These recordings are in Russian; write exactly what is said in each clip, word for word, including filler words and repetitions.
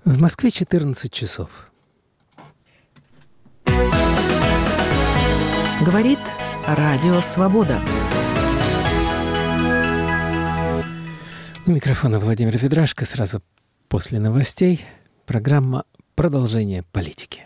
В Москве четырнадцать часов. Говорит Радио Свобода. У микрофона Владимир Ведрашко. Сразу после новостей программа «Продолжение политики».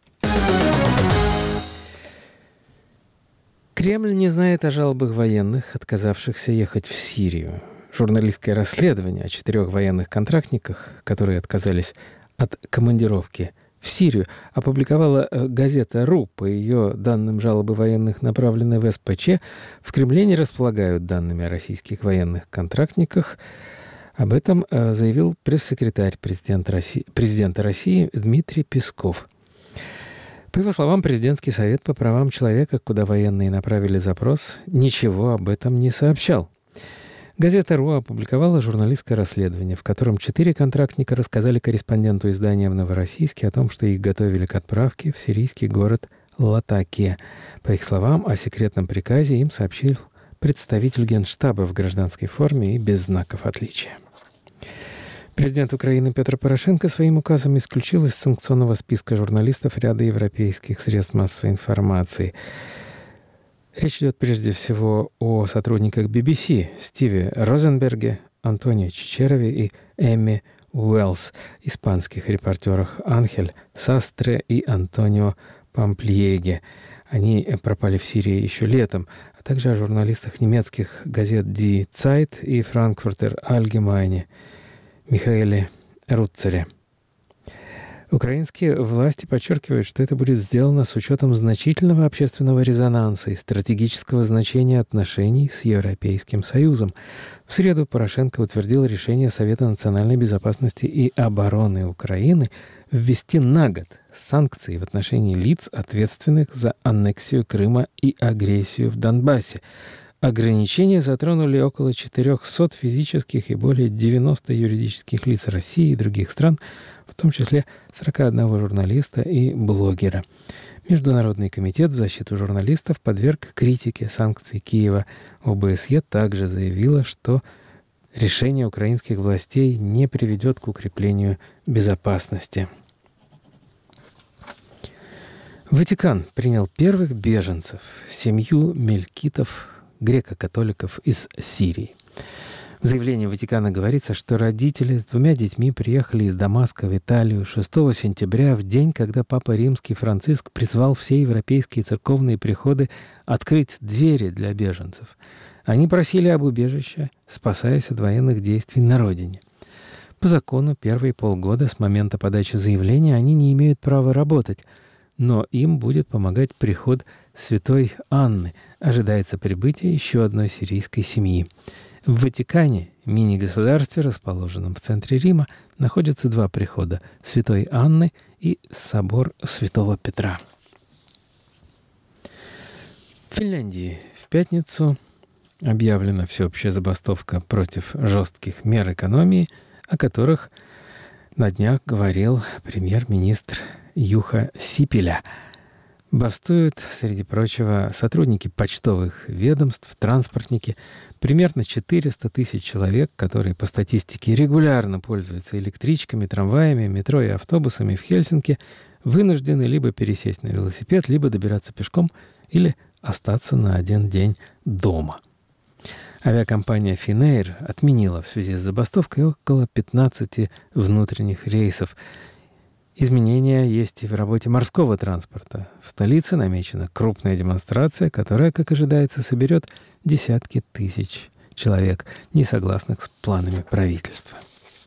Кремль не знает о жалобах военных, отказавшихся ехать в Сирию. Журналистское расследование о четырех военных контрактниках, которые отказались от командировки в Сирию, опубликовала газета «РУ». По ее данным, жалобы военных направлены в эс пэ че. В Кремле не располагают данными о российских военных контрактниках. Об этом заявил пресс-секретарь президента России, президента России Дмитрий Песков. По его словам, президентский совет по правам человека, куда военные направили запрос, ничего об этом не сообщал. Газета «РУ» опубликовала журналистское расследование, в котором четыре контрактника рассказали корреспонденту издания в Новороссийске о том, что их готовили к отправке в сирийский город Латакия. По их словам, о секретном приказе им сообщил представитель Генштаба в гражданской форме и без знаков отличия. Президент Украины Петр Порошенко своим указом исключил из санкционного списка журналистов ряда европейских средств массовой информации. Речь идет прежде всего о сотрудниках би би си Стиве Розенберге, Антонио Чичерове и Эмми Уэллс, испанских репортерах Анхель Састре и Антонио Памплиеге. Они пропали в Сирии еще летом, а также о журналистах немецких газет Die Zeit и Frankfurter Allgemeine Михаэле Руцере. Украинские власти подчеркивают, что это будет сделано с учетом значительного общественного резонанса и стратегического значения отношений с Европейским Союзом. В среду Порошенко утвердил решение Совета национальной безопасности и обороны Украины ввести на год санкции в отношении лиц, ответственных за аннексию Крыма и агрессию в Донбассе. Ограничения затронули около четырехсот физических и более девяноста юридических лиц России и других стран, в том числе сорок один журналиста и блогера. Международный комитет в защиту журналистов подверг критике санкций Киева. о бэ эс е также заявила, что решение украинских властей не приведет к укреплению безопасности. Ватикан принял первых беженцев, семью мелькитов, греко-католиков из Сирии. В заявлении Ватикана говорится, что родители с двумя детьми приехали из Дамаска в Италию шестого сентября, в день, когда Папа Римский Франциск призвал все европейские церковные приходы открыть двери для беженцев. Они просили об убежище, спасаясь от военных действий на родине. По закону, первые полгода с момента подачи заявления они не имеют права работать, но им будет помогать приход святой Анны. Ожидается прибытие еще одной сирийской семьи. В Ватикане, мини-государстве, расположенном в центре Рима, находятся два прихода – святой Анны и собор святого Петра. В Финляндии в пятницу объявлена всеобщая забастовка против жестких мер экономии, о которых на днях говорил премьер-министр Юха Сипилä. Бастуют, среди прочего, сотрудники почтовых ведомств, транспортники, примерно четыреста тысяч человек, которые по статистике регулярно пользуются электричками, трамваями, метро и автобусами в Хельсинки, вынуждены либо пересесть на велосипед, либо добираться пешком или остаться на один день дома. Авиакомпания Finnair отменила в связи с забастовкой около пятнадцати внутренних рейсов. Изменения есть и в работе морского транспорта. В столице намечена крупная демонстрация, которая, как ожидается, соберет десятки тысяч человек, не согласных с планами правительства.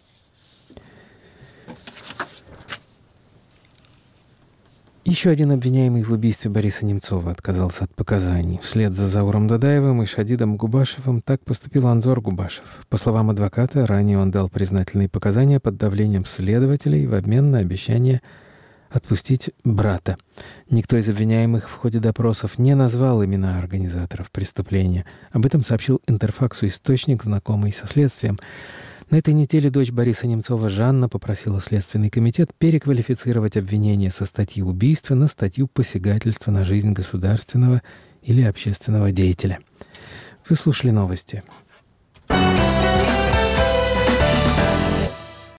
Еще один обвиняемый в убийстве Бориса Немцова отказался от показаний. Вслед за Зауром Дадаевым и Шадидом Губашевым так поступил Анзор Губашев. По словам адвоката, ранее он дал признательные показания под давлением следователей в обмен на обещание отпустить брата. Никто из обвиняемых в ходе допросов не назвал имена организаторов преступления. Об этом сообщил Интерфаксу источник, знакомый со следствием. На этой неделе дочь Бориса Немцова Жанна попросила Следственный комитет переквалифицировать обвинение со статьи убийства на статью посягательства на жизнь государственного или общественного деятеля. Вы слушали новости.